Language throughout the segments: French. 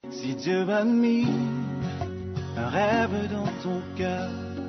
Si Dieu a mis un rêve dans ton cœur,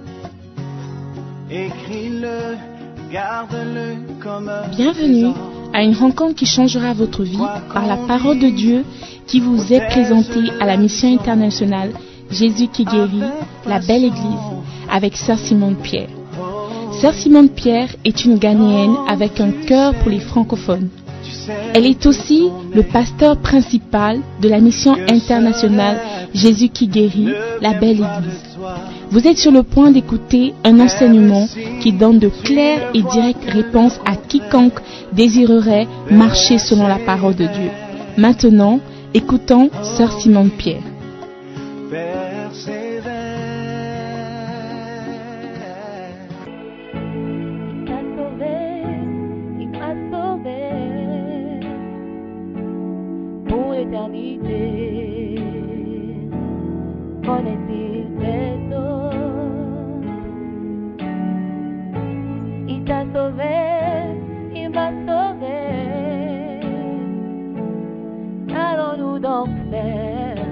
écris-le, garde-le comme un Bienvenue à une rencontre qui changera votre vie par la parole de Dieu qui vous est présentée à la mission internationale Jésus qui guérit, la belle église, avec Sœur Simone Pierre. Sœur Simone Pierre est une Ghanéenne avec un cœur pour les francophones. Elle est aussi le pasteur principal de la mission internationale Jésus qui guérit, la belle église. Vous êtes sur le point d'écouter un enseignement qui donne de claires et directes réponses à quiconque désirerait marcher selon la parole de Dieu. Maintenant, écoutons Sœur Simone Pierre. Connaît-il tes eaux? Il t'a sauvé, il m'a sauvé. Allons-nous donc faire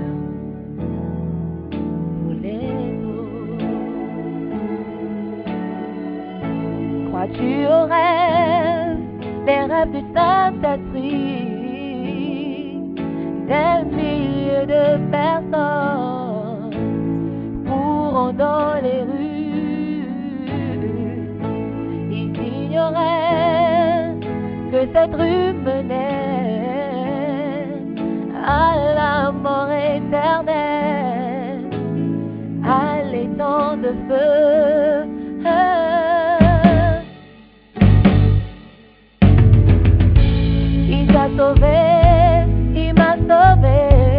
pour les autres? Crois-tu aux rêves, les rêves du Saint-Esprit, des milliers de personnes dans les rues? Ils ignoraient que cette rue menait à la mort éternelle, à l'étang de feu. Il t'a sauvé, il m'a sauvé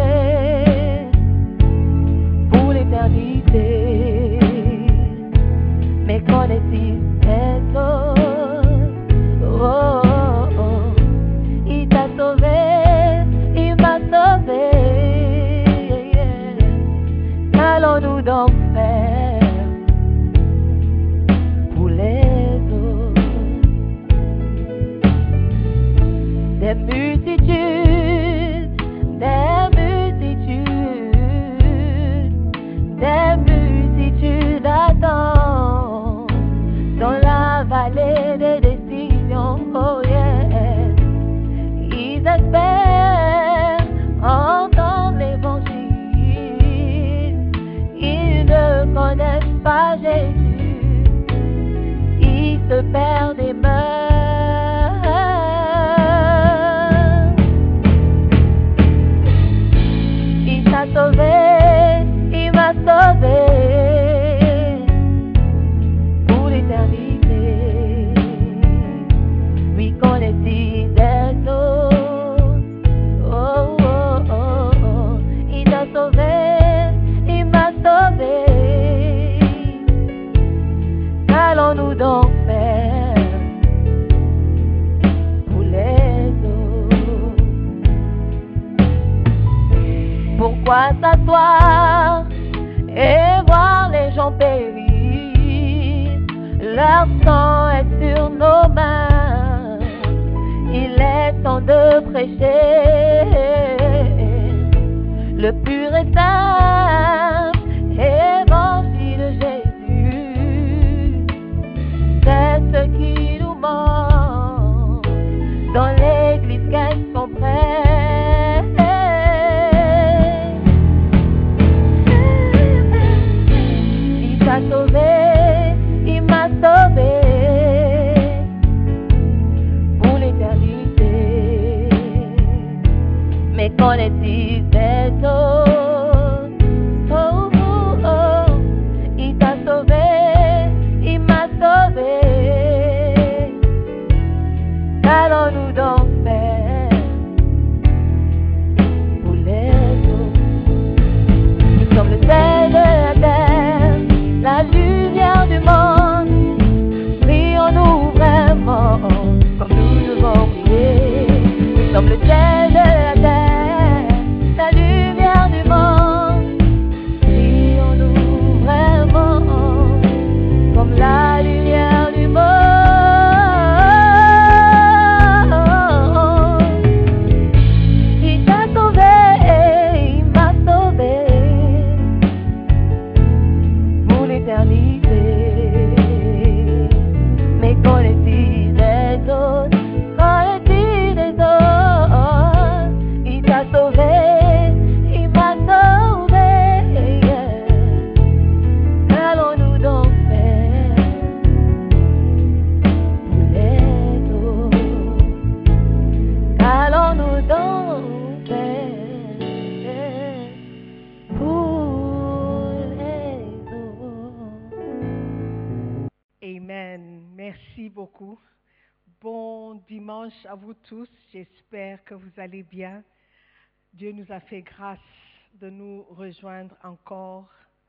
pour l'éternité. Mais connaît-il tes eaux? Oh, oh, oh. Il t'a sauvé, il m'a sauvé. Qu'allons-nous donc faire pour les autres? Des multitudes, des multitudes, des multitudes attendent dans la vallée des décisions. Oh yeah, ils espèrent entendre l'évangile. Ils ne connaissent pas Jésus, ils se perdent et meurent. Il t'a sauvé, il m'a sauvé pour l'éternité. Oui, connaît-il des eaux? Oh, oh, oh, oh. Il t'a sauvé, il m'a sauvé. Qu'allons-nous donc faire pour les autres? Pourquoi s'asseoir et voir les gens périr? Leur sang est sur nos mains. Il est temps de prêcher le pur et simple évangile de Jésus. C'est ce qui nous manque dans l'église qu'elles sont prêtes. Il t'a sauvé, il m'a sauvé pour l'éternité. Mais connaît-il tes eaux? Oh, oh, oh. Il t'a sauvé, il m'a sauvé. Qu'allons-nous donc faire pour les autres? Nous sommes le sel de la terre, la lumière du monde. Prions-nous vraiment comme nous devons prier. Nous sommes le sel de la terre, la lumière du monde. beaucoup. Bon dimanche à vous tous. J'espère que vous allez bien. Dieu nous a fait grâce de nous rejoindre encore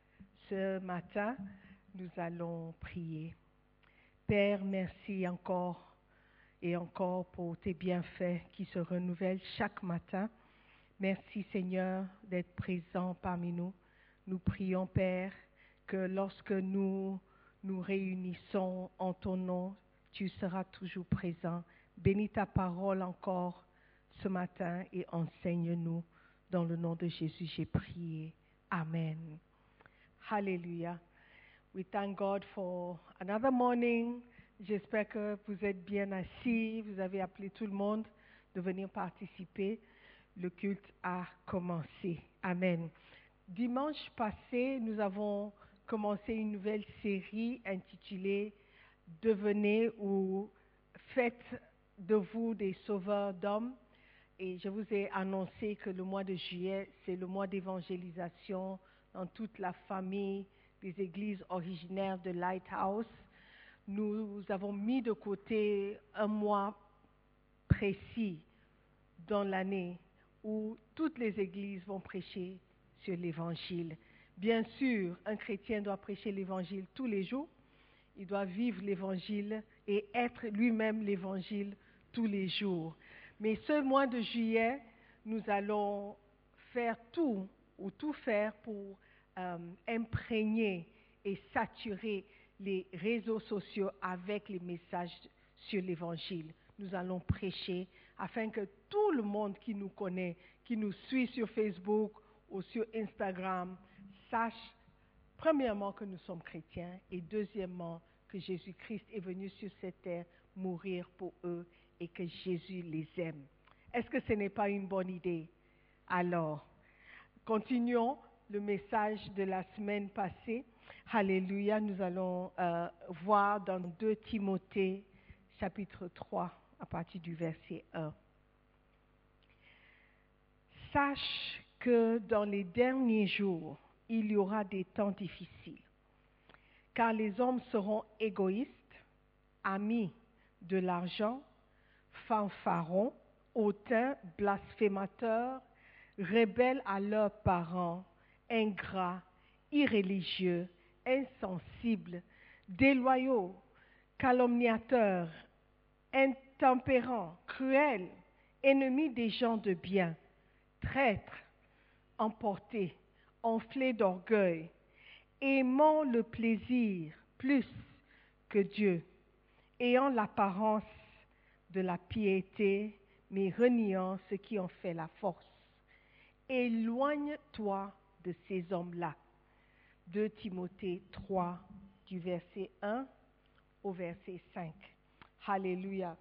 ce matin. Nous allons prier. Père, merci encore et encore pour tes bienfaits qui se renouvellent chaque matin. Merci Seigneur d'être présent parmi nous. Nous prions Père que lorsque nous nous réunissons en ton nom, tu seras toujours présent. Bénis ta parole encore ce matin et enseigne-nous. Dans le nom de Jésus, j'ai prié. Amen. Hallelujah. We thank God for another morning. J'espère que vous êtes bien assis. Vous avez appelé tout le monde de venir participer. Le culte a commencé. Amen. Dimanche passé, nous avons commencé une nouvelle série intitulée « Devenez ou faites de vous des sauveurs d'hommes ». Et je vous ai annoncé que le mois de juillet, c'est le mois d'évangélisation dans toute la famille des églises originaires de Lighthouse. Nous avons mis de côté un mois précis dans l'année où toutes les églises vont prêcher sur l'Évangile. Bien sûr, un chrétien doit prêcher l'Évangile tous les jours. Il doit vivre l'Évangile et être lui-même l'Évangile tous les jours. Mais ce mois de juillet, nous allons faire tout faire pour imprégner et saturer les réseaux sociaux avec les messages sur l'Évangile. Nous allons prêcher afin que tout le monde qui nous connaît, qui nous suit sur Facebook ou sur Instagram, sache premièrement que nous sommes chrétiens et deuxièmement que Jésus-Christ est venu sur cette terre mourir pour eux et que Jésus les aime. Est-ce que ce n'est pas une bonne idée? Alors, continuons le message de la semaine passée. Alléluia, nous allons voir dans 2 Timothée chapitre 3 à partir du verset 1. Sache que dans les derniers jours, il y aura des temps difficiles, car les hommes seront égoïstes, amis de l'argent, fanfarons, hautains, blasphémateurs, rebelles à leurs parents, ingrats, irréligieux, insensibles, déloyaux, calomniateurs, intempérants, cruels, ennemis des gens de bien, traîtres, emportés, enflés d'orgueil, aimant le plaisir plus que Dieu, ayant l'apparence de la piété, mais reniant ce qui en fait la force. Éloigne-toi de ces hommes-là. 2 Timothée 3, du verset 1 au verset 5. Alléluia.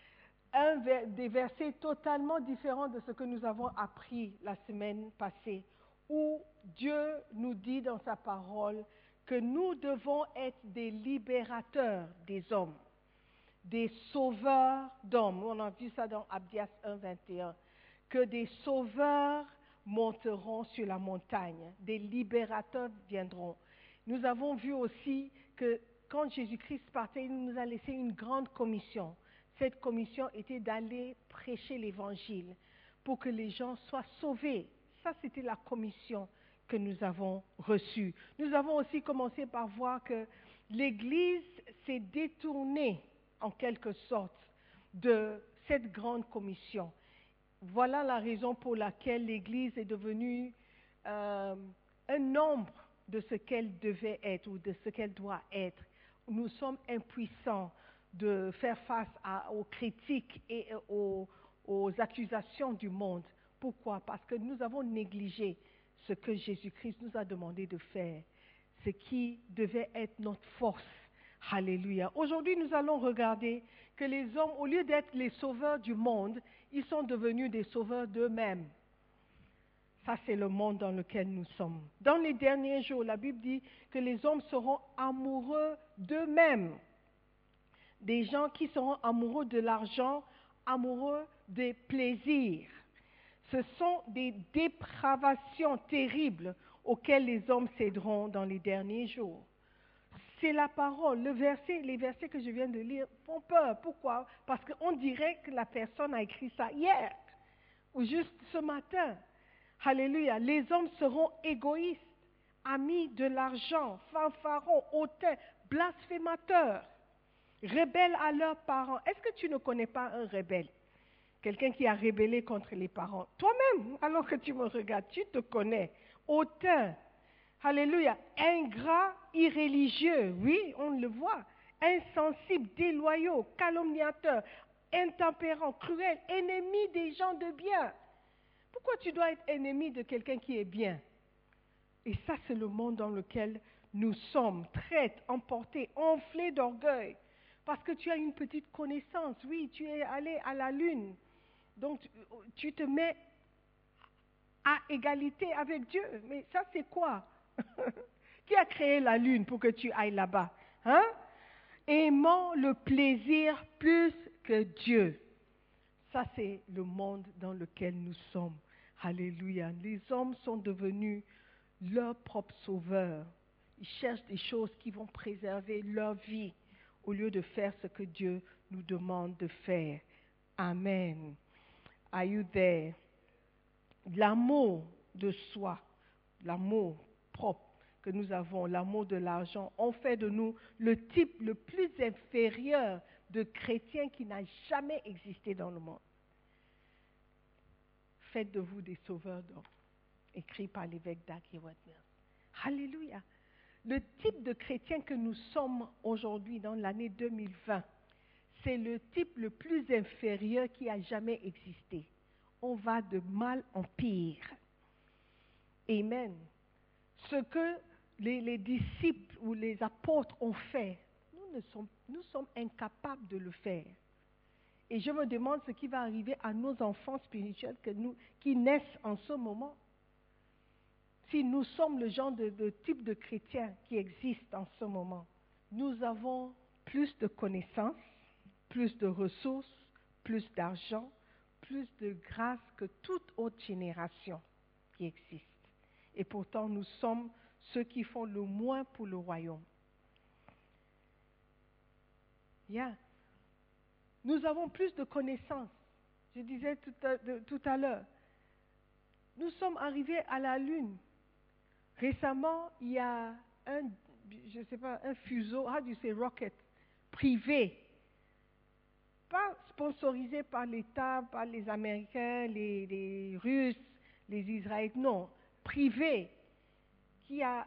Des versets totalement différents de ce que nous avons appris la semaine passée, où Dieu nous dit dans sa parole que nous devons être des libérateurs des hommes, des sauveurs d'hommes. On a vu ça dans Abdias 1, 21, que des sauveurs monteront sur la montagne, des libérateurs viendront. Nous avons vu aussi que quand Jésus-Christ partait, il nous a laissé une grande commission. Cette commission était d'aller prêcher l'Évangile pour que les gens soient sauvés. Ça, c'était la commission que nous avons reçue. Nous avons aussi commencé par voir que l'Église s'est détournée, en quelque sorte, de cette grande commission. Voilà la raison pour laquelle l'Église est devenue un nombre de ce qu'elle devait être ou de ce qu'elle doit être. Nous sommes impuissants de faire face aux critiques et aux accusations du monde. Pourquoi? Parce que nous avons négligé ce que Jésus-Christ nous a demandé de faire, ce qui devait être notre force. Alléluia. Aujourd'hui, nous allons regarder que les hommes, au lieu d'être les sauveurs du monde, ils sont devenus des sauveurs d'eux-mêmes. Ça, c'est le monde dans lequel nous sommes. Dans les derniers jours, la Bible dit que les hommes seront amoureux d'eux-mêmes. Des gens qui seront amoureux de l'argent, amoureux des plaisirs. Ce sont des dépravations terribles auxquelles les hommes céderont dans les derniers jours. C'est la parole. Les versets que je viens de lire font peur. Pourquoi? Parce qu'on dirait que la personne a écrit ça hier ou juste ce matin. Alléluia. Les hommes seront égoïstes, amis de l'argent, fanfarons, hautains, blasphémateurs, rebelles à leurs parents. Est-ce que tu ne connais pas un rebelle? Quelqu'un qui a rébellé contre les parents. Toi-même, alors que tu me regardes, tu te connais. Hautain. Alléluia. Ingrat, irréligieux. Oui, on le voit. Insensible, déloyaux, calomniateurs, intempérants, cruels, ennemis des gens de bien. Pourquoi tu dois être ennemi de quelqu'un qui est bien? Et ça, c'est le monde dans lequel nous sommes, traites, emportés, enflés d'orgueil. Parce que tu as une petite connaissance. Oui, tu es allé à la lune. Donc, tu te mets à égalité avec Dieu. Mais ça, c'est quoi? Qui a créé la lune pour que tu ailles là-bas? Hein? Aimant le plaisir plus que Dieu. Ça, c'est le monde dans lequel nous sommes. Alléluia. Les hommes sont devenus leurs propres sauveurs. Ils cherchent des choses qui vont préserver leur vie au lieu de faire ce que Dieu nous demande de faire. Amen. Are you there? L'amour de soi, l'amour propre que nous avons, l'amour de l'argent, ont fait de nous le type le plus inférieur de chrétien qui n'a jamais existé dans le monde. Faites de vous des sauveurs d'hommes, écrit par l'évêque Dag Heward-Mills. Alléluia. Le type de chrétien que nous sommes aujourd'hui dans l'année 2020, c'est le type le plus inférieur qui a jamais existé. On va de mal en pire. Amen. Ce que les disciples ou les apôtres ont fait, nous sommes incapables de le faire. Et je me demande ce qui va arriver à nos enfants spirituels qui naissent en ce moment. Si nous sommes le genre de type de chrétiens qui existe en ce moment, nous avons plus de connaissances, plus de ressources, plus d'argent, plus de grâce que toute autre génération qui existe. Et pourtant, nous sommes ceux qui font le moins pour le royaume. Yeah. Nous avons plus de connaissances. Je disais tout à l'heure, nous sommes arrivés à la Lune. Récemment, il y a un fuseau, how do you say, rocket, privé, pas sponsorisé par l'État, par les Américains, les Russes, les Israéliens, non, privé, qui a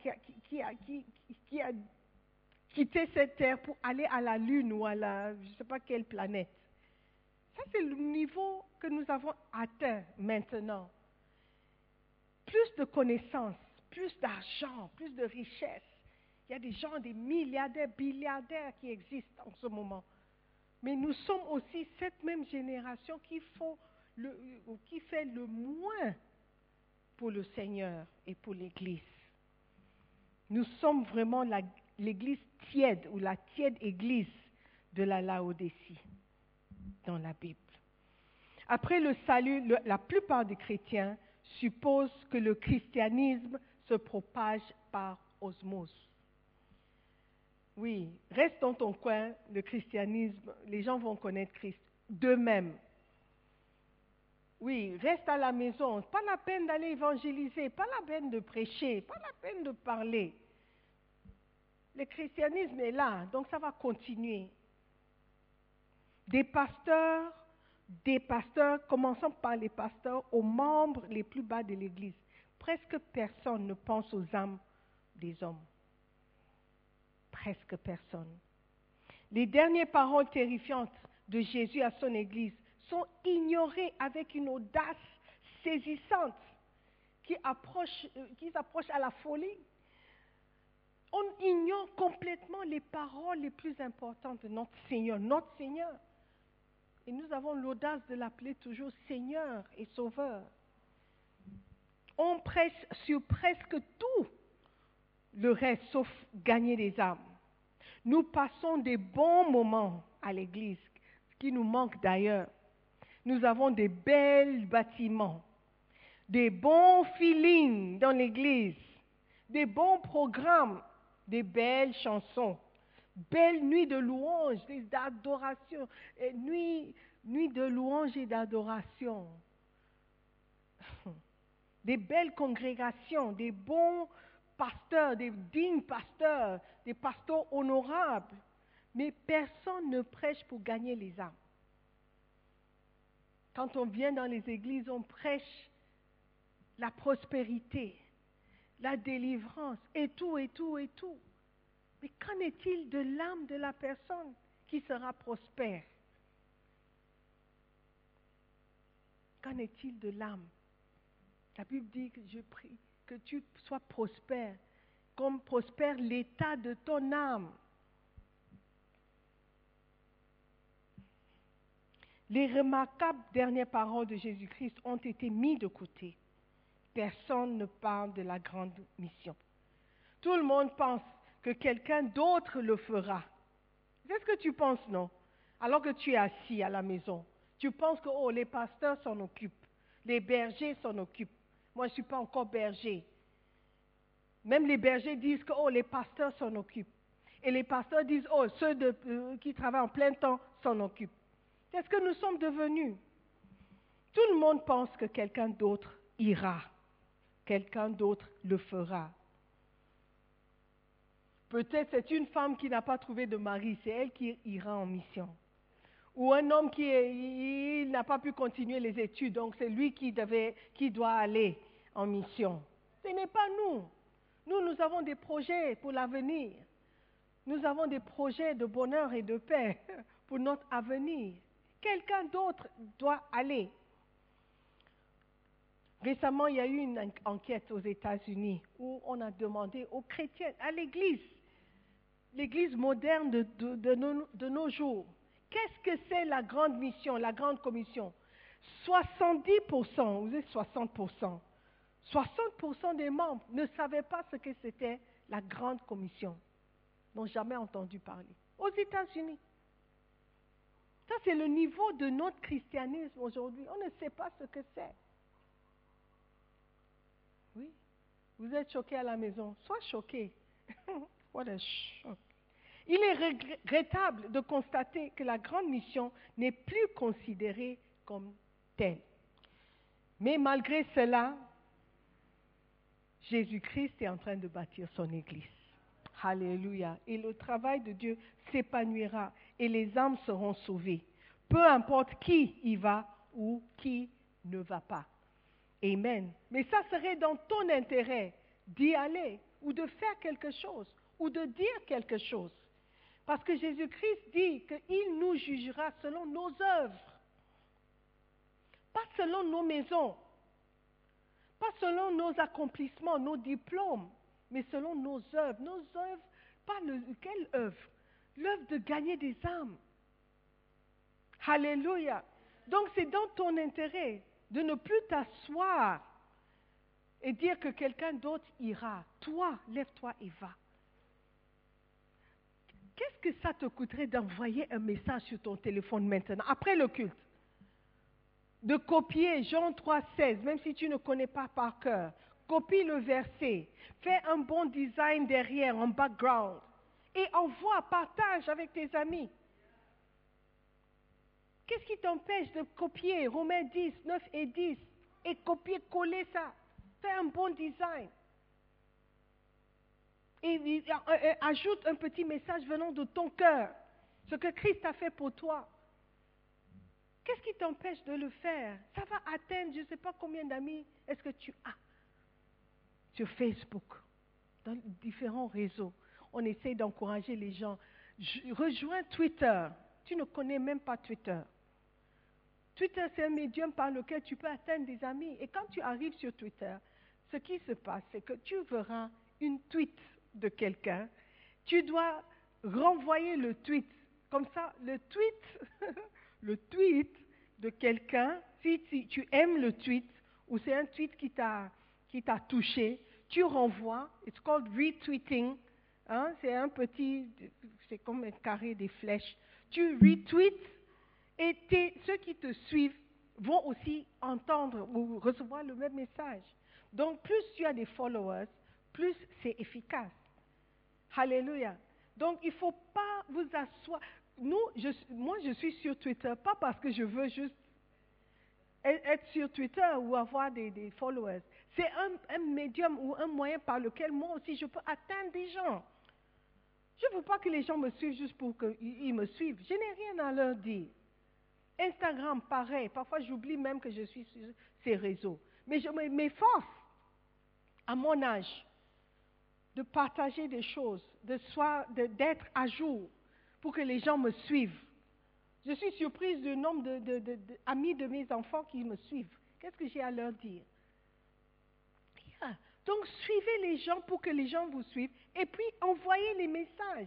quitté cette terre pour aller à la Lune ou à je ne sais pas quelle planète. Ça, c'est le niveau que nous avons atteint maintenant. Plus de connaissances, plus d'argent, plus de richesses. Il y a des gens, des milliardaires, milliardaires qui existent en ce moment. Mais nous sommes aussi cette même génération qui fait le moins pour le Seigneur et pour l'Église. Nous sommes vraiment l'Église tiède ou la tiède Église de la Laodicée dans la Bible. Après le salut, la plupart des chrétiens supposent que le christianisme se propage par osmose. Oui, reste dans ton coin, le christianisme, les gens vont connaître Christ d'eux-mêmes. Oui, reste à la maison, pas la peine d'aller évangéliser, pas la peine de prêcher, pas la peine de parler. Le christianisme est là, donc ça va continuer. Des pasteurs, commençons par les pasteurs, aux membres les plus bas de l'Église. Presque personne ne pense aux âmes des hommes. Presque personne. Les dernières paroles terrifiantes de Jésus à son Église sont ignorées avec une audace saisissante qui s'approche à la folie. On ignore complètement les paroles les plus importantes de notre Seigneur. Et nous avons l'audace de l'appeler toujours Seigneur et Sauveur. On prêche sur presque tout le reste, sauf gagner des âmes. Nous passons des bons moments à l'église, ce qui nous manque d'ailleurs. Nous avons des belles bâtiments, des bons feelings dans l'église, des bons programmes. des belles chansons, belles nuits de louange, d'adoration, nuits de louange et d'adoration. Des belles congrégations, des bons pasteurs, des dignes pasteurs, des pasteurs honorables. Mais personne ne prêche pour gagner les âmes. Quand on vient dans les églises, on prêche la prospérité, la délivrance, et tout, et tout, et tout. Mais qu'en est-il de l'âme de la personne qui sera prospère? Qu'en est-il de l'âme? La Bible dit que je prie que tu sois prospère, comme prospère l'état de ton âme. Les remarquables dernières paroles de Jésus-Christ ont été mis de côté. Personne ne parle de la grande mission. Tout le monde pense que quelqu'un d'autre le fera. C'est ce que tu penses, non? Alors que tu es assis à la maison, tu penses que les pasteurs s'en occupent, les bergers s'en occupent. Moi, je ne suis pas encore berger. Même les bergers disent que les pasteurs s'en occupent. Et les pasteurs disent ceux qui travaillent en plein temps s'en occupent. C'est ce que nous sommes devenus. Tout le monde pense que quelqu'un d'autre ira. Quelqu'un d'autre le fera. Peut-être c'est une femme qui n'a pas trouvé de mari, c'est elle qui ira en mission. Ou un homme qui n'a pas pu continuer les études, donc c'est lui qui doit aller en mission. Ce n'est pas nous. Nous avons des projets pour l'avenir. Nous avons des projets de bonheur et de paix pour notre avenir. Quelqu'un d'autre doit aller. Récemment, il y a eu une enquête aux États-Unis où on a demandé aux chrétiens, à l'église moderne de nos jours, qu'est-ce que c'est la grande mission, la grande commission? 70%, vous êtes 60%. 60% des membres ne savaient pas ce que c'était la grande commission. N'ont jamais entendu parler. Aux États-Unis. Ça, c'est le niveau de notre christianisme aujourd'hui. On ne sait pas ce que c'est. Oui. Vous êtes choqués à la maison. Sois choqués. What a shock. Il est regrettable de constater que la grande mission n'est plus considérée comme telle. Mais malgré cela, Jésus-Christ est en train de bâtir son Église. Alléluia. Et le travail de Dieu s'épanouira et les âmes seront sauvées. Peu importe qui y va ou qui ne va pas. Amen. Mais ça serait dans ton intérêt d'y aller ou de faire quelque chose ou de dire quelque chose. Parce que Jésus-Christ dit qu'il nous jugera selon nos œuvres. Pas selon nos maisons. Pas selon nos accomplissements, nos diplômes, mais selon nos œuvres. Nos œuvres, quelle œuvre? L'œuvre de gagner des âmes. Alléluia. Donc c'est dans ton intérêt de ne plus t'asseoir et dire que quelqu'un d'autre ira. Toi, lève-toi et va. Qu'est-ce que ça te coûterait d'envoyer un message sur ton téléphone maintenant, après le culte? De copier Jean 3,16, même si tu ne connais pas par cœur. Copie le verset. Fais un bon design derrière, en background. Et envoie, partage avec tes amis. Qu'est-ce qui t'empêche de copier Romains 10, 9 et 10 et copier-coller ça? Fais un bon design. Et ajoute un petit message venant de ton cœur. Ce que Christ a fait pour toi. Qu'est-ce qui t'empêche de le faire? Ça va atteindre, je ne sais pas combien d'amis est-ce que tu as sur Facebook, dans différents réseaux. On essaie d'encourager les gens. Rejoins Twitter. Tu ne connais même pas Twitter. Twitter, c'est un médium par lequel tu peux atteindre des amis. Et quand tu arrives sur Twitter, ce qui se passe, c'est que tu verras une tweet de quelqu'un. Tu dois renvoyer le tweet. Comme ça, le tweet de quelqu'un, si tu aimes le tweet, ou c'est un tweet qui t'a touché, tu renvoies, it's called retweeting, hein, c'est comme un carré des flèches, tu retweets, et ceux qui te suivent vont aussi entendre ou recevoir le même message. Donc plus tu as des followers, plus c'est efficace. Alléluia. Donc, il ne faut pas vous asseoir. Moi, je suis sur Twitter, pas parce que je veux juste être sur Twitter ou avoir des followers. C'est un médium ou un moyen par lequel moi aussi je peux atteindre des gens. Je ne veux pas que les gens me suivent juste pour qu'ils me suivent. Je n'ai rien à leur dire. Instagram, pareil. Parfois, j'oublie même que je suis sur ces réseaux. Mais je m'efforce, à mon âge, de partager des choses, d'être à jour pour que les gens me suivent. Je suis surprise du nombre d'amis de mes enfants qui me suivent. Qu'est-ce que j'ai à leur dire? Yeah. Donc, suivez les gens pour que les gens vous suivent et puis envoyez les messages.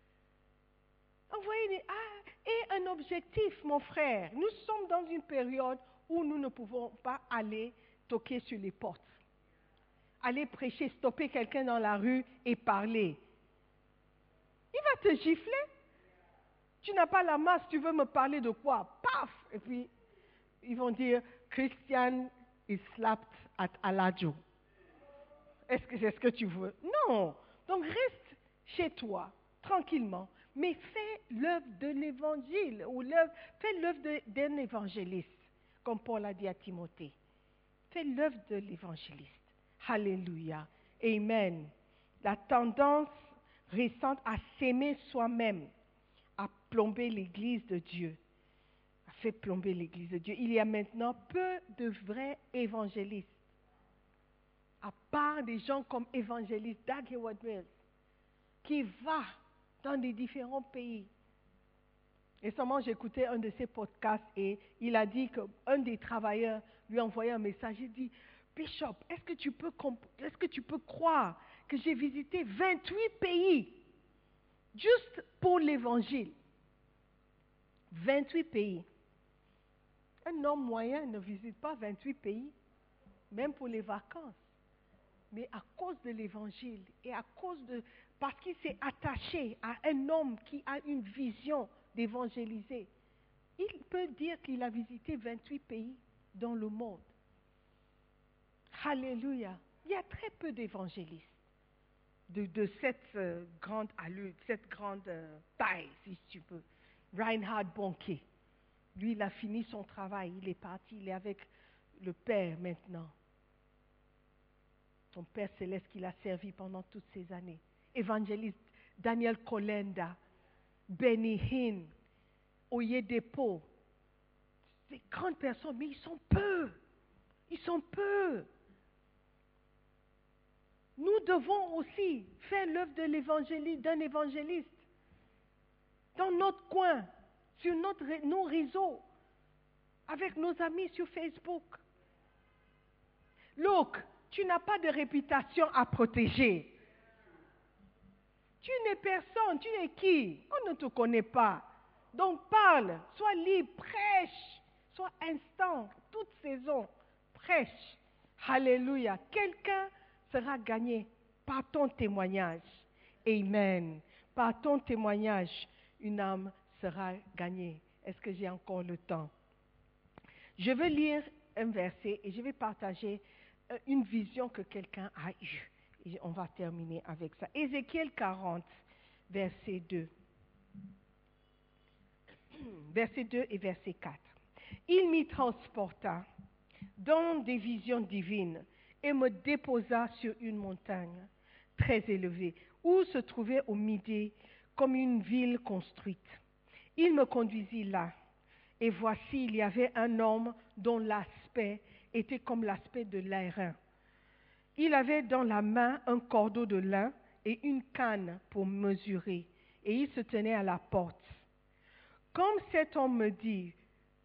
Et un objectif, mon frère. Nous sommes dans une période où nous ne pouvons pas aller toquer sur les portes. Aller prêcher, stopper quelqu'un dans la rue et parler. Il va te gifler. Tu n'as pas la masse, tu veux me parler de quoi? Paf! Et puis, ils vont dire, Christian is slapped at Alajo. Est-ce que c'est ce que tu veux? Non. Donc, reste chez toi, tranquillement, mais fais l'œuvre de l'évangile, ou fais l'œuvre d'un évangéliste, comme Paul a dit à Timothée. Fais l'œuvre de l'évangéliste. Alléluia. Amen. La tendance récente à s'aimer soi-même a plombé l'Église de Dieu. A fait plomber l'Église de Dieu. Il y a maintenant peu de vrais évangélistes. À part des gens comme évangéliste Dag Heward-Mills, qui va dans les différents pays. Récemment, j'écoutais un de ses podcasts et il a dit qu'un des travailleurs lui a envoyé un message. Il dit, Bishop, est-ce que tu peux croire que j'ai visité 28 pays juste pour l'évangile? 28 pays. Un homme moyen ne visite pas 28 pays, même pour les vacances. Mais à cause de l'évangile et parce qu'il s'est attaché à un homme qui a une vision d'évangéliser, il peut dire qu'il a visité 28 pays dans le monde. Alléluia. Il y a très peu d'évangélistes de cette grande allure, cette grande taille, si tu peux. Reinhard Bonnke, lui, il a fini son travail, il est parti, il est avec le Père maintenant. Son Père céleste qu'il a servi pendant toutes ces années. Évangéliste Daniel Kolenda, Benny Hinn, Oyedepo. Des grandes personnes, mais ils sont peu. Ils sont peu. Nous devons aussi faire l'œuvre d'un évangéliste dans notre coin, sur nos réseaux, avec nos amis sur Facebook. Look, tu n'as pas de réputation à protéger. Tu n'es personne, tu es qui? On ne te connaît pas. Donc parle, sois libre, prêche, sois instant, toute saison, prêche. Alléluia. Quelqu'un sera gagné par ton témoignage. Amen. Par ton témoignage, une âme sera gagnée. Est-ce que j'ai encore le temps? Je vais lire un verset et je vais partager une vision que quelqu'un a eue. Et on va terminer avec ça. Ézéchiel 40, verset 2. Verset 2 et verset 4. Il m'y transporta dans des visions divines et me déposa sur une montagne très élevée où se trouvait au midi comme une ville construite. Il me conduisit là et voici il y avait un homme dont l'aspect était comme l'aspect de l'airain. Il avait dans la main un cordeau de lin et une canne pour mesurer, et il se tenait à la porte. Comme cet homme me dit,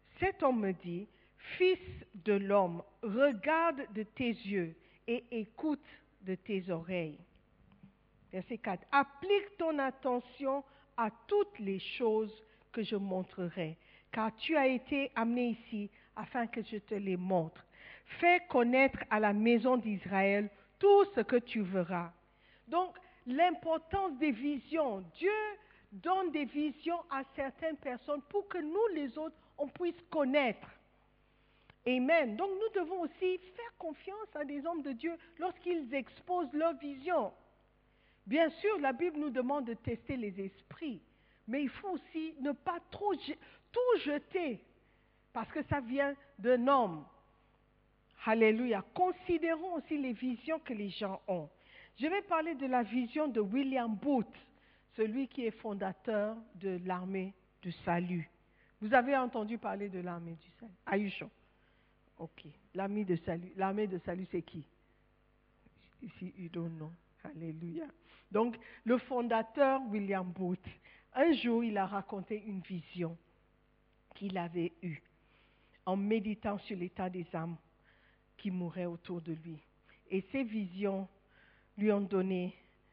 Fils de l'homme, regarde de tes yeux et écoute de tes oreilles. Verset 4. Applique ton attention à toutes les choses que je montrerai, car tu as été amené ici afin que je te les montre. Fais connaître à la maison d'Israël tout ce que tu verras. Donc, l'importance des visions. Dieu donne des visions à certaines personnes pour que nous, les autres, on puisse connaître. Amen. Donc, nous devons aussi faire confiance à des hommes de Dieu lorsqu'ils exposent leur vision. Bien sûr, la Bible nous demande de tester les esprits, mais il faut aussi ne pas trop tout jeter, parce que ça vient d'un homme. Alléluia. Considérons aussi les visions que les gens ont. Je vais parler de la vision de William Booth, celui qui est fondateur de l'armée du salut. Vous avez entendu parler de l'armée du salut? Are you sure? Ok. L'armée de salut. L'armée de salut, c'est qui? Ici, you don't know. Alléluia. Donc, le fondateur William Booth, un jour, il a raconté une vision qu'il avait eue en méditant sur l'état des âmes qui mouraient autour de lui. Et ces visions lui ont donné,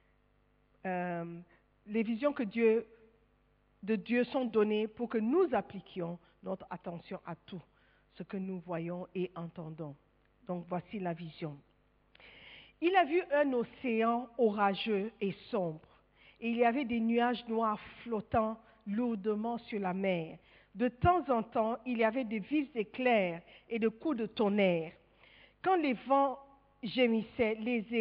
les visions de Dieu sont données pour que nous appliquions notre attention à tout ce que nous voyons et entendons. Donc voici la vision. Il a vu un océan orageux et sombre, et il y avait des nuages noirs flottant lourdement sur la mer. De temps en temps, il y avait des vifs éclairs et de coups de tonnerre. Quand les vents gémissaient,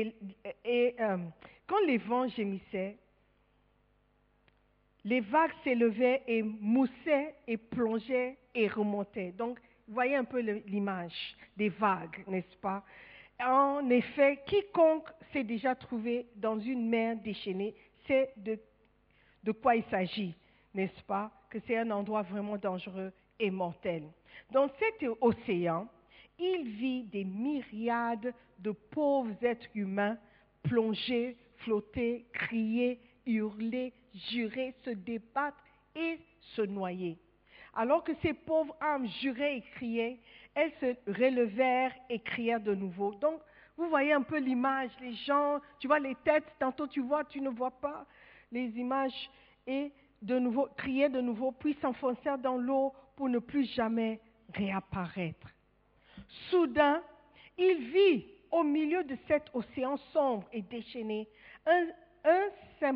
les vagues s'élevaient et moussaient et plongeaient et remontaient. Donc, vous voyez un peu l'image des vagues, n'est-ce pas? En effet, quiconque s'est déjà trouvé dans une mer déchaînée sait de quoi il s'agit, n'est-ce pas? Que c'est un endroit vraiment dangereux et mortel. Dans cet océan, il vit des myriades de pauvres êtres humains plonger, flotter, crier, hurler, jurer, se débattre et se noyer. Alors que ces pauvres âmes juraient et criaient, elles se relevèrent et crièrent de nouveau. Donc, vous voyez un peu l'image, les gens, tu vois les têtes, tantôt tu vois, tu ne vois pas les images, et de nouveau, criaient de nouveau, puis s'enfoncèrent dans l'eau pour ne plus jamais réapparaître. Soudain, il vit au milieu de cet océan sombre et déchaîné un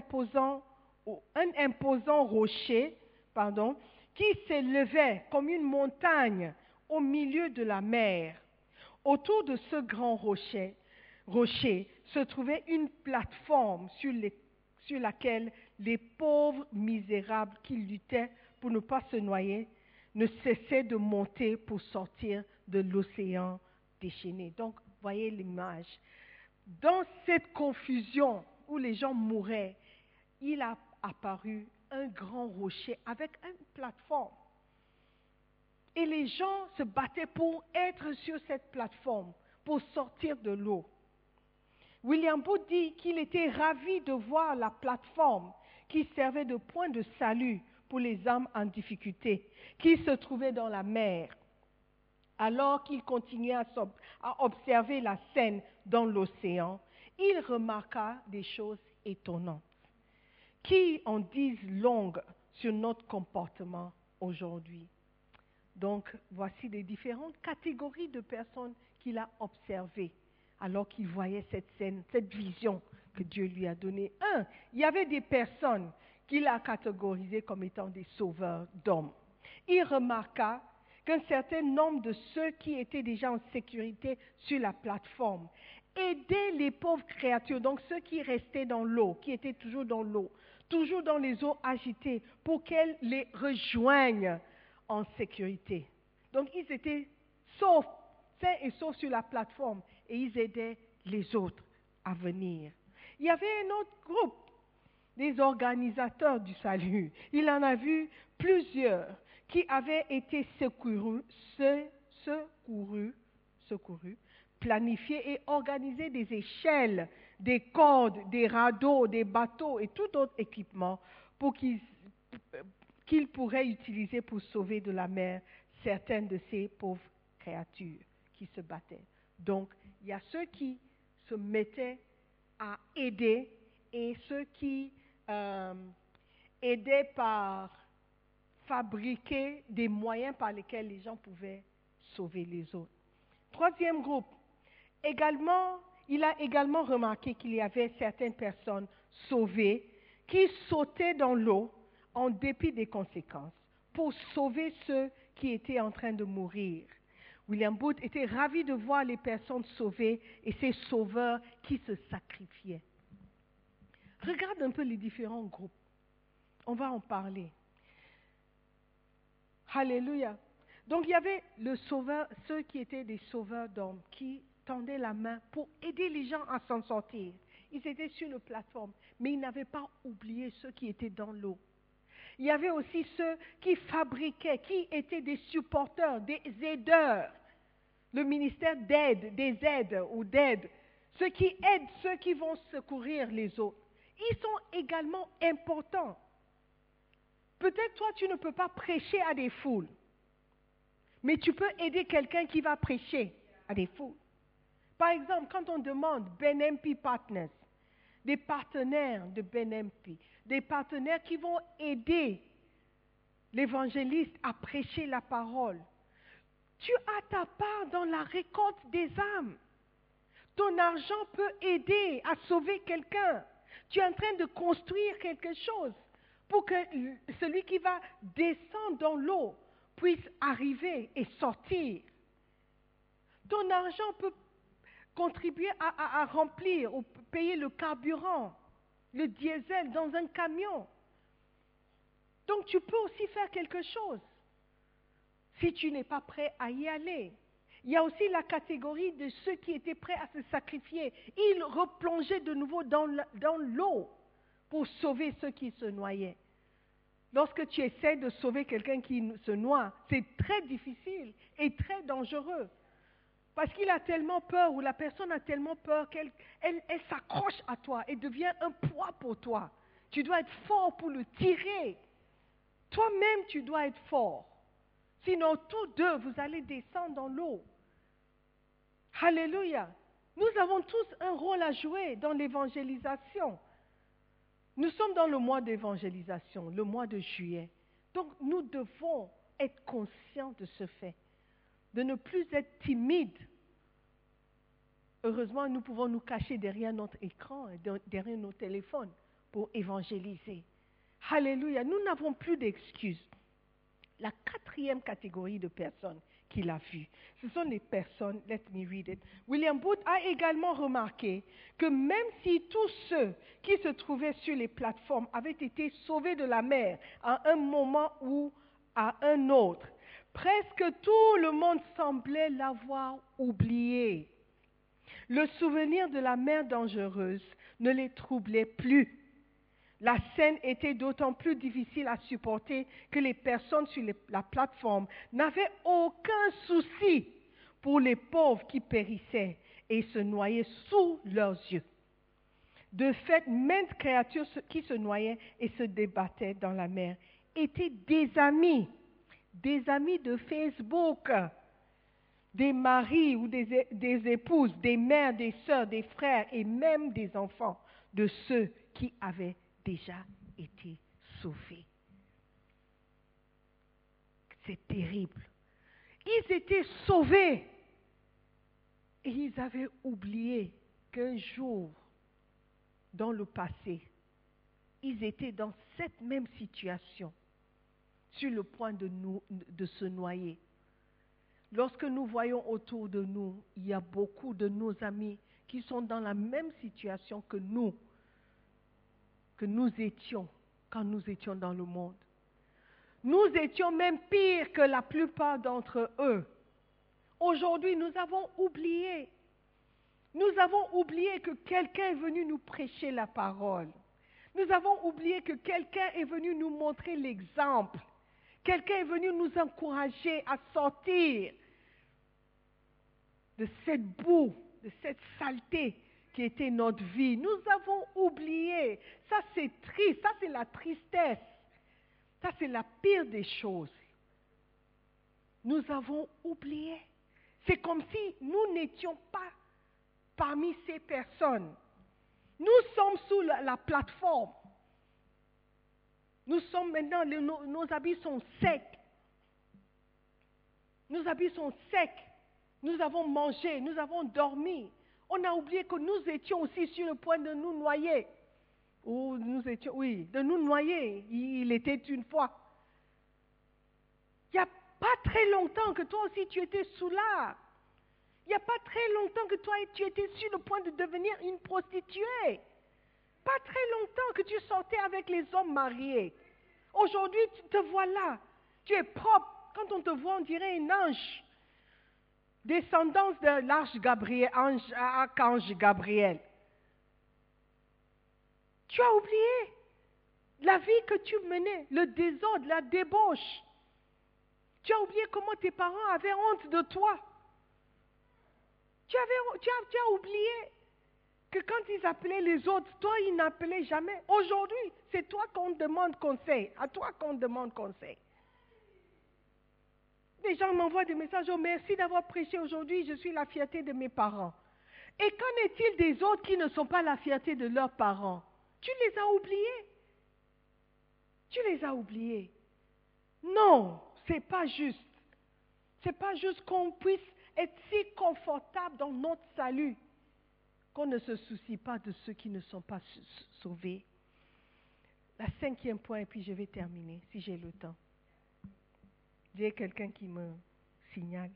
imposant rocher, qui s'élevait comme une montagne au milieu de la mer. Autour de ce grand rocher se trouvait une plateforme sur laquelle les pauvres misérables qui luttaient pour ne pas se noyer ne cessaient de monter pour sortir de l'océan déchaîné. Donc, voyez l'image. Dans cette confusion où les gens mouraient, il a apparu un grand rocher avec une plateforme. Et les gens se battaient pour être sur cette plateforme, pour sortir de l'eau. William Booth dit qu'il était ravi de voir la plateforme qui servait de point de salut pour les âmes en difficulté, qui se trouvaient dans la mer. Alors qu'il continuait à observer la scène dans l'océan, il remarqua des choses étonnantes, qui en disent long sur notre comportement aujourd'hui. Donc, voici les différentes catégories de personnes qu'il a observées alors qu'il voyait cette scène, cette vision que Dieu lui a donnée. Il y avait des personnes qu'il a catégorisées comme étant des sauveurs d'hommes. Il remarqua qu'un certain nombre de ceux qui étaient déjà en sécurité sur la plateforme aidaient les pauvres créatures, donc ceux qui restaient dans l'eau, qui étaient toujours dans l'eau, toujours dans les eaux agitées, pour qu'elles les rejoignent en sécurité. Donc ils étaient sains et saufs sur la plateforme et ils aidaient les autres à venir. Il y avait un autre groupe, des organisateurs du salut. Il en a vu plusieurs qui avaient été secourus, planifiés et organisés des échelles, des cordes, des radeaux, des bateaux et tout autre équipement pour qu'ils pourraient utiliser pour sauver de la mer certaines de ces pauvres créatures qui se battaient. Donc, il y a ceux qui se mettaient à aider et ceux qui aidaient par fabriquer des moyens par lesquels les gens pouvaient sauver les autres. Troisième groupe, il a également remarqué qu'il y avait certaines personnes sauvées qui sautaient dans l'eau en dépit des conséquences pour sauver ceux qui étaient en train de mourir. William Booth était ravi de voir les personnes sauvées et ces sauveurs qui se sacrifiaient. Regarde un peu les différents groupes. On va en parler. Alléluia. Donc il y avait le sauveur, ceux qui étaient des sauveurs d'hommes, qui tendaient la main pour aider les gens à s'en sortir. Ils étaient sur la plateforme, mais ils n'avaient pas oublié ceux qui étaient dans l'eau. Il y avait aussi ceux qui fabriquaient, qui étaient des supporters, des aideurs. Le ministère d'aide, des aides ou d'aide. Ceux qui aident, ceux qui vont secourir les autres. Ils sont également importants. Peut-être toi, tu ne peux pas prêcher à des foules, mais tu peux aider quelqu'un qui va prêcher à des foules. Par exemple, quand on demande BenMP Partners, des partenaires de BenMP, des partenaires qui vont aider l'évangéliste à prêcher la parole, tu as ta part dans la récolte des âmes. Ton argent peut aider à sauver quelqu'un. Tu es en train de construire quelque chose pour que celui qui va descendre dans l'eau puisse arriver et sortir. Ton argent peut contribuer à remplir ou payer le carburant, le diesel dans un camion. Donc tu peux aussi faire quelque chose si tu n'es pas prêt à y aller. Il y a aussi la catégorie de ceux qui étaient prêts à se sacrifier. Ils replongeaient de nouveau dans l'eau pour sauver ceux qui se noyaient. Lorsque tu essaies de sauver quelqu'un qui se noie, c'est très difficile et très dangereux. Parce qu'il a tellement peur, ou la personne a tellement peur qu'elle s'accroche à toi et devient un poids pour toi. Tu dois être fort pour le tirer. Toi-même, tu dois être fort. Sinon, tous deux, vous allez descendre dans l'eau. Alléluia. Nous avons tous un rôle à jouer dans l'évangélisation. Nous sommes dans le mois d'évangélisation, le mois de juillet. Donc, nous devons être conscients de ce fait, de ne plus être timides. Heureusement, nous pouvons nous cacher derrière notre écran et derrière nos téléphones pour évangéliser. Alléluia. Nous n'avons plus d'excuses. La quatrième catégorie de personnes qu'il a vues, ce sont les personnes, let me read it. William Booth a également remarqué que même si tous ceux qui se trouvaient sur les plateformes avaient été sauvés de la mer à un moment ou à un autre, presque tout le monde semblait l'avoir oublié. Le souvenir de la mer dangereuse ne les troublait plus. La scène était d'autant plus difficile à supporter que les personnes sur la plateforme n'avaient aucun souci pour les pauvres qui périssaient et se noyaient sous leurs yeux. De fait, maintes créatures qui se noyaient et se débattaient dans la mer étaient des amis de Facebook, des maris ou des épouses, des mères, des sœurs, des frères et même des enfants de ceux qui avaient déjà été sauvés. C'est terrible. Ils étaient sauvés et ils avaient oublié qu'un jour, dans le passé, ils étaient dans cette même situation, sur le point de se noyer. Lorsque nous voyons autour de nous, il y a beaucoup de nos amis qui sont dans la même situation que nous étions quand nous étions dans le monde. Nous étions même pires que la plupart d'entre eux. Aujourd'hui, nous avons oublié. Nous avons oublié que quelqu'un est venu nous prêcher la parole. Nous avons oublié que quelqu'un est venu nous montrer l'exemple. Quelqu'un est venu nous encourager à sortir de cette boue, de cette saleté qui était notre vie. Nous avons oublié. Ça, c'est triste. Ça, c'est la tristesse. Ça, c'est la pire des choses. Nous avons oublié. C'est comme si nous n'étions pas parmi ces personnes. Nous sommes sous la plateforme. Nous sommes maintenant, nos habits sont secs. Nos habits sont secs. Nous avons mangé, nous avons dormi. On a oublié que nous étions aussi sur le point de nous noyer. De nous noyer. Il était une fois. Il n'y a pas très longtemps que toi aussi tu étais sous l'art. Il n'y a pas très longtemps que toi tu étais sur le point de devenir une prostituée. pas très longtemps que tu sortais avec les hommes mariés. Aujourd'hui, tu te vois là. Tu es propre. Quand on te voit, on dirait un ange. Descendance de l'arche Gabriel, archange Gabriel. Tu as oublié la vie que tu menais, le désordre, la débauche. Tu as oublié comment tes parents avaient honte de toi. Tu as oublié que quand ils appelaient les autres, toi, ils n'appelaient jamais. Aujourd'hui, c'est toi qu'on demande conseil. À toi qu'on demande conseil. Les gens m'envoient des messages, oh merci d'avoir prêché aujourd'hui, je suis la fierté de mes parents. Et qu'en est-il des autres qui ne sont pas la fierté de leurs parents? Tu les as oubliés. Tu les as oubliés. Non, c'est pas juste. C'est pas juste qu'on puisse être si confortable dans notre salut qu'on ne se soucie pas de ceux qui ne sont pas sauvés. La 5e point, et puis je vais terminer, si j'ai le temps. J'ai quelqu'un qui me signale.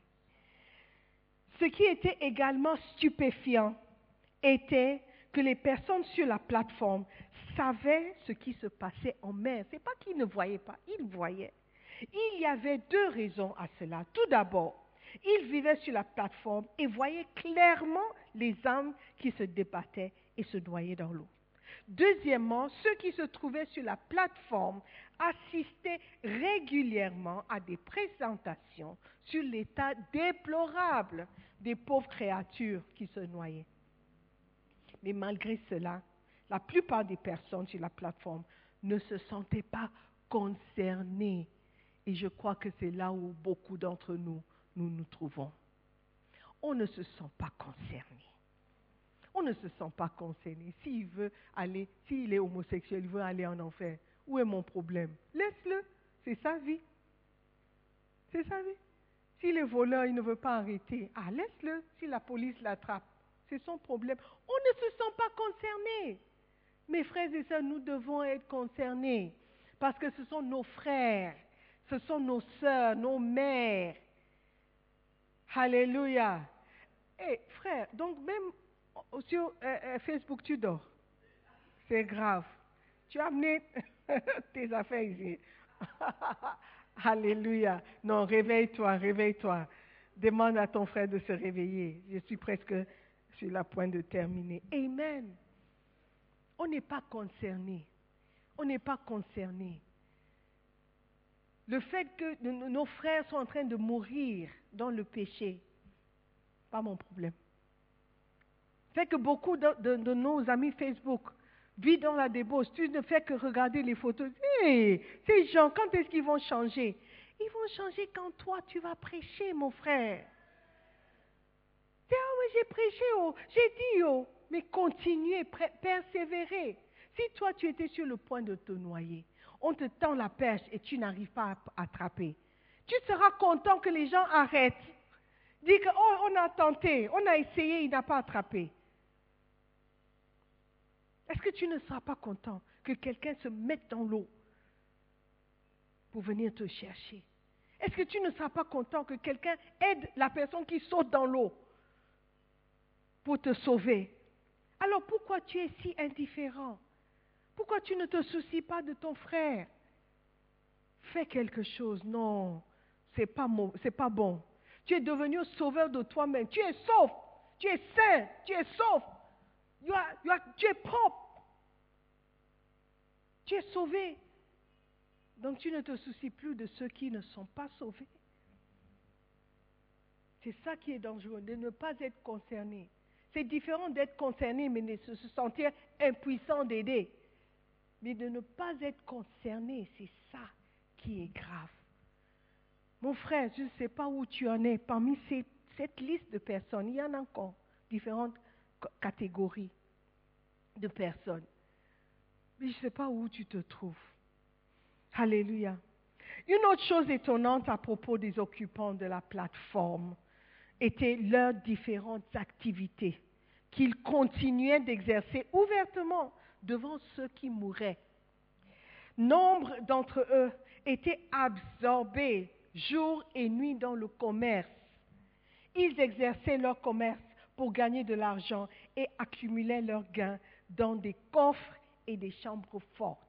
Ce qui était également stupéfiant était que les personnes sur la plateforme savaient ce qui se passait en mer. Ce n'est pas qu'ils ne voyaient pas, ils voyaient. Il y avait 2 raisons à cela. Tout d'abord, ils vivaient sur la plateforme et voyaient clairement les âmes qui se débattaient et se noyaient dans l'eau. Deuxièmement, ceux qui se trouvaient sur la plateforme assistaient régulièrement à des présentations sur l'état déplorable des pauvres créatures qui se noyaient. Mais malgré cela, la plupart des personnes sur la plateforme ne se sentaient pas concernées. Et je crois que c'est là où beaucoup d'entre nous nous trouvons. On ne se sent pas concerné. On ne se sent pas concerné. S'il est homosexuel, il veut aller en enfer. Où est mon problème? Laisse-le. C'est sa vie. C'est sa vie. S'il est voleur, il ne veut pas arrêter. Laisse-le. Si la police l'attrape, c'est son problème. On ne se sent pas concerné. Mes frères et sœurs, nous devons être concernés. Parce que ce sont nos frères. Ce sont nos sœurs, nos mères. Alléluia. Frère, donc même sur Facebook, tu dors. C'est grave. Tu as amené tes affaires ici. Alléluia. Non, réveille-toi, réveille-toi. Demande à ton frère de se réveiller. Je suis presque sur la pointe de terminer. Amen. On n'est pas concerné. On n'est pas concerné. Le fait que nos frères sont en train de mourir dans le péché, pas mon problème. Le fait que beaucoup de nos amis Facebook vivent dans la débauche, tu ne fais que regarder les photos. Ces gens, quand est-ce qu'ils vont changer? Ils vont changer quand toi, tu vas prêcher, mon frère. Oui, j'ai prêché, j'ai dit, mais continuez, persévérez. Si toi, tu étais sur le point de te noyer, on te tend la perche et tu n'arrives pas à attraper. Tu seras content que les gens arrêtent. Dis que, on a tenté, on a essayé, il n'a pas attrapé. Est-ce que tu ne seras pas content que quelqu'un se mette dans l'eau pour venir te chercher? Est-ce que tu ne seras pas content que quelqu'un aide la personne qui saute dans l'eau pour te sauver? Alors pourquoi tu es si indifférent? Pourquoi tu ne te soucies pas de ton frère? Fais quelque chose. Non, c'est pas bon. Tu es devenu sauveur de toi-même. Tu es sauf. Tu es saint. Tu es sauf. Tu es propre. Tu es sauvé. Donc tu ne te soucies plus de ceux qui ne sont pas sauvés. C'est ça qui est dangereux, de ne pas être concerné. C'est différent d'être concerné, mais de se sentir impuissant d'aider. Mais de ne pas être concerné, c'est ça qui est grave. Mon frère, je ne sais pas où tu en es. Parmi cette liste de personnes, il y en a encore différentes catégories de personnes. Mais je ne sais pas où tu te trouves. Alléluia. Une autre chose étonnante à propos des occupants de la plateforme était leurs différentes activités qu'ils continuaient d'exercer ouvertement devant ceux qui mouraient. Nombre d'entre eux étaient absorbés jour et nuit dans le commerce. Ils exerçaient leur commerce pour gagner de l'argent et accumulaient leurs gains dans des coffres et des chambres fortes.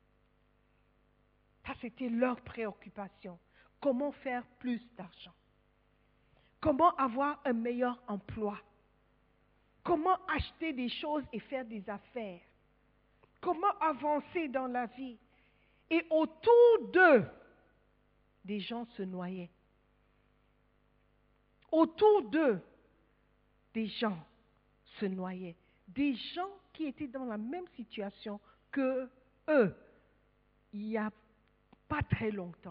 Ça, c'était leur préoccupation. Comment faire plus d'argent? Comment avoir un meilleur emploi? Comment acheter des choses et faire des affaires? Comment avancer dans la vie? Et autour d'eux, des gens se noyaient. Autour d'eux, des gens se noyaient. Des gens qui étaient dans la même situation que eux, il n'y a pas très longtemps.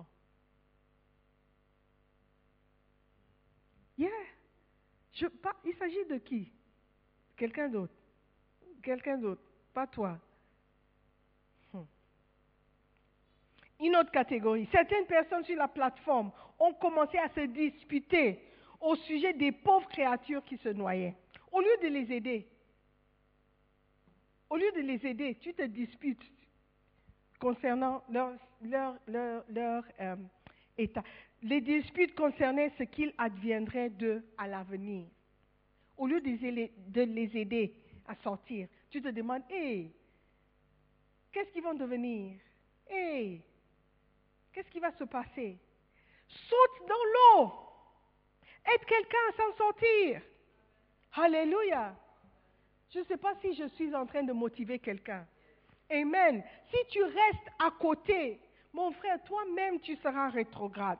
Yeah. Il s'agit de qui? Quelqu'un d'autre. Quelqu'un d'autre. Pas toi. Une autre catégorie. Certaines personnes sur la plateforme ont commencé à se disputer au sujet des pauvres créatures qui se noyaient. Au lieu de les aider, tu te disputes concernant leur état. Les disputes concernaient ce qu'il adviendrait d'eux à l'avenir. Au lieu de les aider à sortir, tu te demandes, hey, qu'est-ce qu'ils vont devenir? Hey, qu'est-ce qui va se passer? Saute dans l'eau. Aide quelqu'un à s'en sortir. Alléluia. Je ne sais pas si je suis en train de motiver quelqu'un. Amen. Si tu restes à côté, mon frère, toi-même, tu seras rétrograde.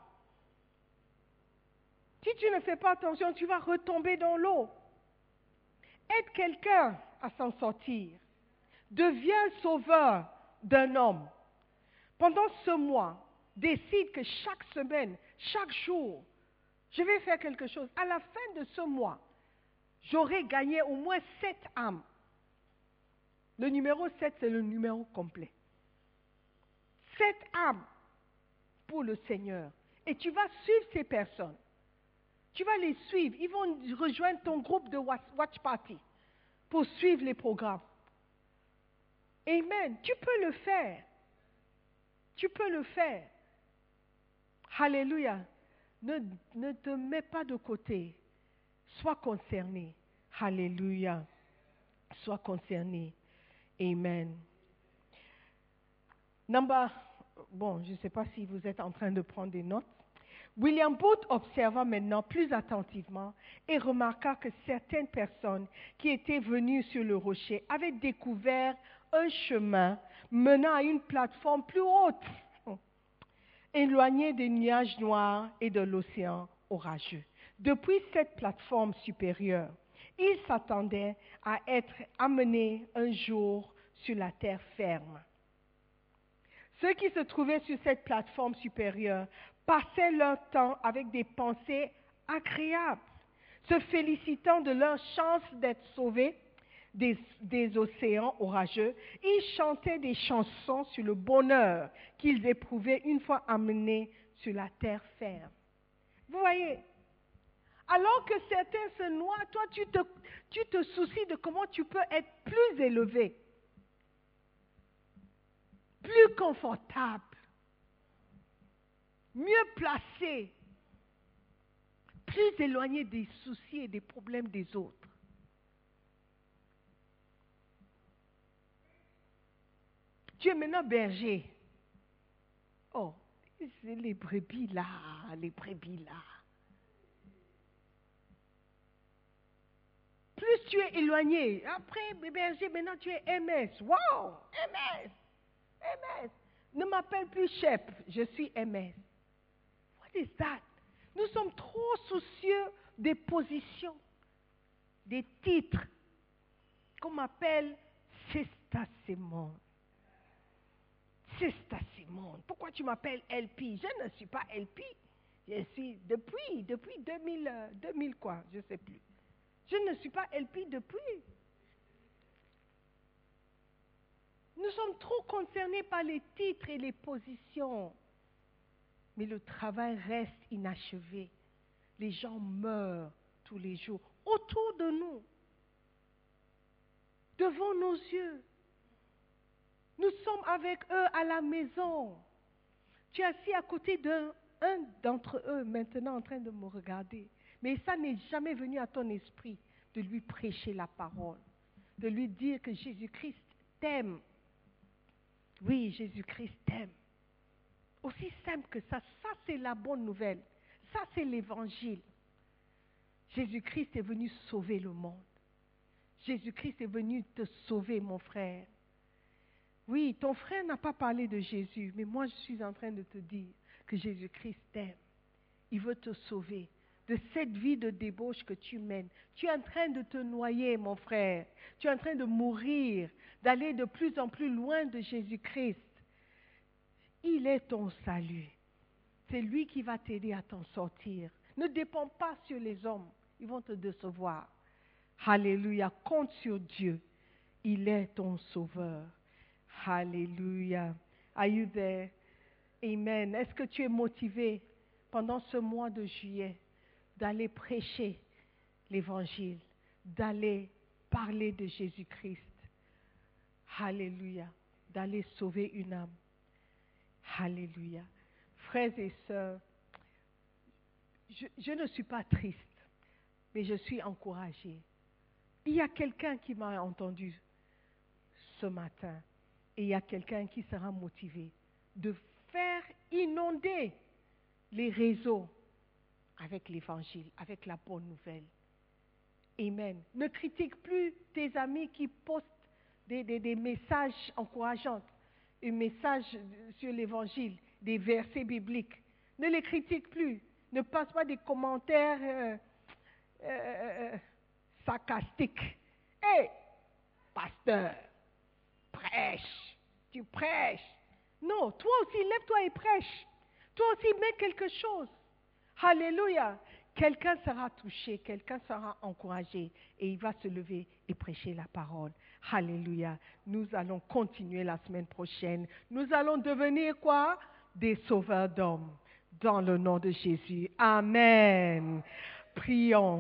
Si tu ne fais pas attention, tu vas retomber dans l'eau. Aide quelqu'un à s'en sortir. Deviens sauveur d'un homme. Pendant ce mois, décide que chaque semaine, chaque jour, je vais faire quelque chose. À la fin de ce mois, j'aurai gagné au moins 7 âmes. Le numéro 7, c'est le numéro complet. 7 âmes pour le Seigneur. Et tu vas suivre ces personnes. Tu vas les suivre. Ils vont rejoindre ton groupe de Watch Party pour suivre les programmes. Amen. Tu peux le faire. Tu peux le faire. Alléluia. Ne te mets pas de côté. Sois concerné. Alléluia. Sois concerné. Amen. Je ne sais pas si vous êtes en train de prendre des notes. William Booth observa maintenant plus attentivement et remarqua que certaines personnes qui étaient venues sur le rocher avaient découvert un chemin menant à une plateforme plus haute, éloignée des nuages noirs et de l'océan orageux. Depuis cette plateforme supérieure, ils s'attendaient à être amenés un jour sur la terre ferme. Ceux qui se trouvaient sur cette plateforme supérieure passaient leur temps avec des pensées agréables, se félicitant de leur chance d'être sauvés des océans orageux. Ils chantaient des chansons sur le bonheur qu'ils éprouvaient une fois amenés sur la terre ferme. Vous voyez, alors que certains se noient, toi tu te soucies de comment tu peux être plus élevé, plus confortable, mieux placé, plus éloigné des soucis et des problèmes des autres. Tu es maintenant berger. Oh, c'est les brebis là, les brebis là. Plus tu es éloigné, après berger, maintenant tu es MS. Wow, MS. MS. Ne m'appelle plus chef, je suis MS. What is that? Nous sommes trop soucieux des positions, des titres, qu'on m'appelle Sister Simone. Sister Simone. Pourquoi tu m'appelles LP? Je ne suis pas LP. Je suis depuis 2000 quoi, je ne sais plus. Je ne suis pas LP depuis. Nous sommes trop concernés par les titres et les positions. Mais le travail reste inachevé. Les gens meurent tous les jours autour de nous, devant nos yeux. Nous sommes avec eux à la maison. Tu es assis à côté d'un d'entre eux maintenant en train de me regarder. Mais ça n'est jamais venu à ton esprit de lui prêcher la parole, de lui dire que Jésus-Christ t'aime Oui, Jésus-Christ t'aime. Aussi simple que ça. Ça, c'est la bonne nouvelle. Ça, c'est l'évangile. Jésus-Christ est venu sauver le monde. Jésus-Christ est venu te sauver, mon frère. Oui, ton frère n'a pas parlé de Jésus, mais moi, je suis en train de te dire que Jésus-Christ t'aime. Il veut te sauver de cette vie de débauche que tu mènes. Tu es en train de te noyer, mon frère. Tu es en train de mourir, d'aller de plus en plus loin de Jésus-Christ. Il est ton salut. C'est lui qui va t'aider à t'en sortir. Ne dépends pas sur les hommes. Ils vont te décevoir. Alléluia. Compte sur Dieu. Il est ton sauveur. Alléluia. Are you there? Amen. Est-ce que tu es motivé pendant ce mois de juillet d'aller prêcher l'évangile, d'aller parler de Jésus-Christ? Alléluia. D'aller sauver une âme. Alléluia. Frères et sœurs, je ne suis pas triste, mais je suis encouragée. Il y a quelqu'un qui m'a entendu ce matin et il y a quelqu'un qui sera motivé de faire inonder les réseaux avec l'évangile, avec la bonne nouvelle. Amen. Ne critique plus tes amis qui postent des messages encourageants, des messages sur l'évangile, des versets bibliques. Ne les critique plus. Ne passe pas des commentaires sarcastiques. Hé, pasteur, prêche, tu prêches. Non, toi aussi, lève-toi et prêche. Toi aussi, mets quelque chose. Alléluia. Quelqu'un sera touché, quelqu'un sera encouragé et il va se lever et prêcher la parole. Alléluia. Nous allons continuer la semaine prochaine. Nous allons devenir quoi? Des sauveurs d'hommes. Dans le nom de Jésus. Amen. Prions.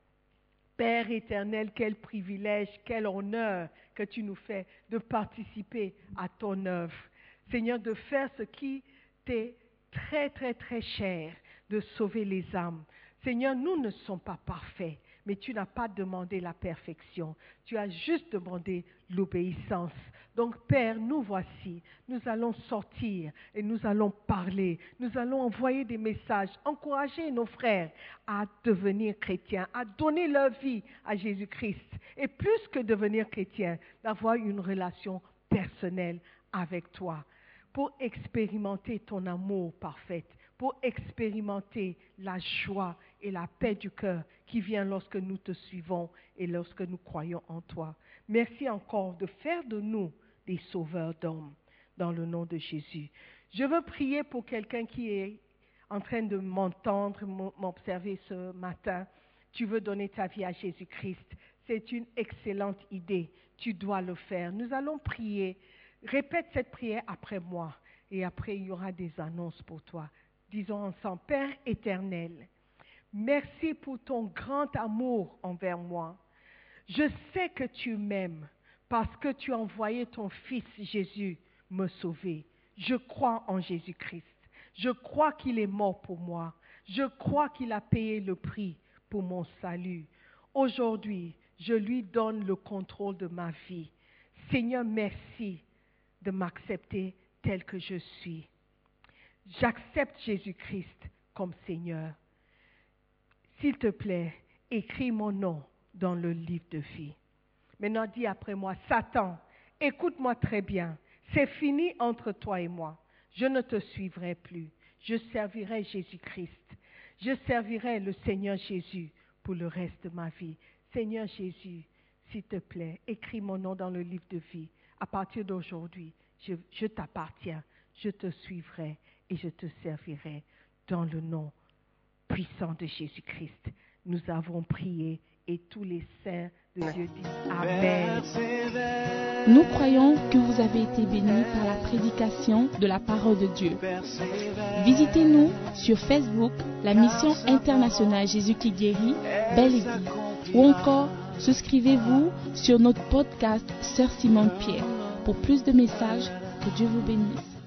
Père éternel, quel privilège, quel honneur que tu nous fais de participer à ton œuvre. Seigneur, de faire ce qui t'est très, très, très cher, de sauver les âmes. Seigneur, nous ne sommes pas parfaits, mais tu n'as pas demandé la perfection. Tu as juste demandé l'obéissance. Donc, Père, nous voici. Nous allons sortir et nous allons parler. Nous allons envoyer des messages, encourager nos frères à devenir chrétiens, à donner leur vie à Jésus-Christ. Et plus que devenir chrétien, d'avoir une relation personnelle avec toi pour expérimenter ton amour parfait, pour expérimenter la joie et la paix du cœur qui vient lorsque nous te suivons et lorsque nous croyons en toi. Merci encore de faire de nous des sauveurs d'hommes dans le nom de Jésus. Je veux prier pour quelqu'un qui est en train de m'entendre, m'observer ce matin. Tu veux donner ta vie à Jésus-Christ. C'est une excellente idée. Tu dois le faire. Nous allons prier. Répète cette prière après moi et après il y aura des annonces pour toi. Disons ensemble, Père éternel, merci pour ton grand amour envers moi. Je sais que tu m'aimes parce que tu as envoyé ton Fils Jésus me sauver. Je crois en Jésus-Christ. Je crois qu'il est mort pour moi. Je crois qu'il a payé le prix pour mon salut. Aujourd'hui, je lui donne le contrôle de ma vie. Seigneur, merci de m'accepter tel que je suis. J'accepte Jésus-Christ comme Seigneur. S'il te plaît, écris mon nom dans le livre de vie. Maintenant, dis après moi, Satan, écoute-moi très bien. C'est fini entre toi et moi. Je ne te suivrai plus. Je servirai Jésus-Christ. Je servirai le Seigneur Jésus pour le reste de ma vie. Seigneur Jésus, s'il te plaît, écris mon nom dans le livre de vie. À partir d'aujourd'hui, je t'appartiens. Je te suivrai et je te servirai dans le nom puissant de Jésus-Christ. Nous avons prié et tous les saints de Dieu disent Amen. Nous croyons que vous avez été bénis par la prédication de la parole de Dieu. Visitez-nous sur Facebook, la mission internationale Jésus qui guérit, Belle Église, ou encore souscrivez-vous sur notre podcast Sœur Simone Pierre. Pour plus de messages, que Dieu vous bénisse.